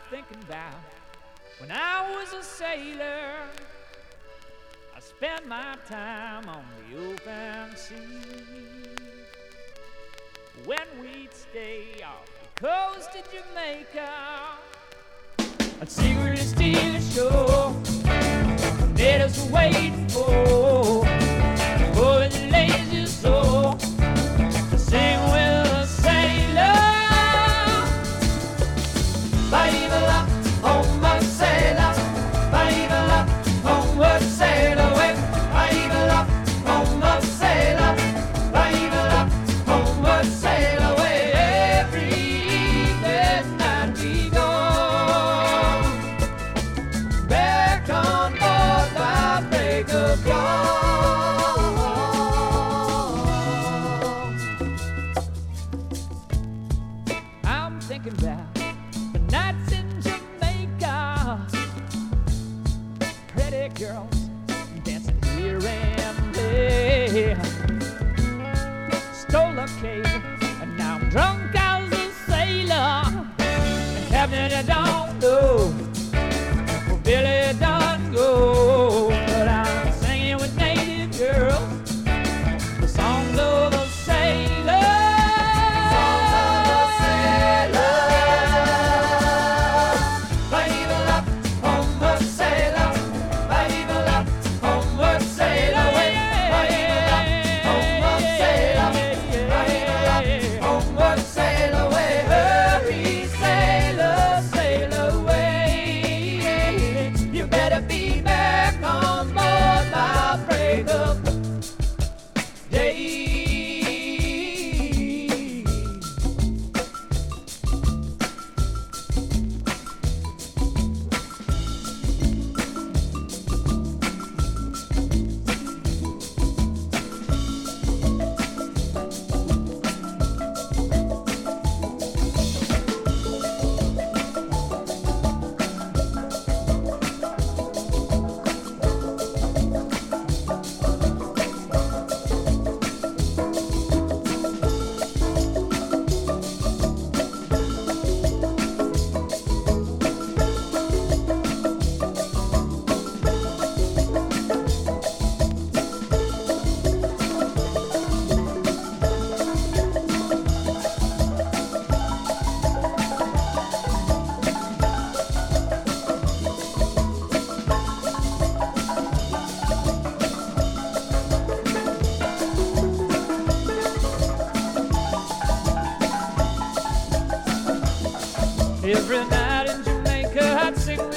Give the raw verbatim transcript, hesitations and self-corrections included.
thinking about when I was a sailor. I spent my time on the open sea. When we'd stay off the coast of Jamaica, I'd secretly steal a show. Natives were waiting for, for the lazy soul to sing with a sailor. Ba-dee-ba-la, homeward sailor. Ba-dee-ba-la, homeward sailor. Ba-dee-ba-la, homeward sailor. Ba-dee-ba-la, homeward sailor. Every evening night we go back on board by break of dawn. I'm thinking about the nights in Jamaica, pretty girls dancing here and there. Stole a cave, and now I'm drunk as a sailor. And Captain, I don't know where Billy done go, but I'm singing with native girls the songs of a sailor. Songs of a sailor. Ba-dee-ba-la, homeward sailor. Ba-dee-ba-la, homeward sailor. Ba-dee-ba-la, homeward sailor. Ba-dee-ba-la, homeward sailor. Hurry, sailor, sail away. You better be back on board by break of day. Every night in Jamaica I'd sing